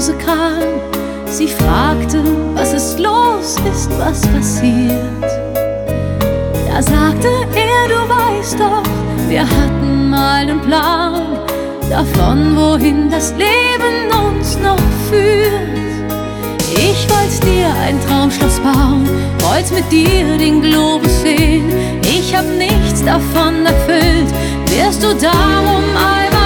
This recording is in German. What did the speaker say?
Hause kam. Sie fragte, was es los ist, was passiert. Da sagte er, du weißt doch, wir hatten mal einen Plan davon, wohin das Leben uns noch führt. Ich wollte dir ein Traumschloss bauen, wollte mit dir den Globus sehen. Ich hab nichts davon erfüllt, wärst du darum einmal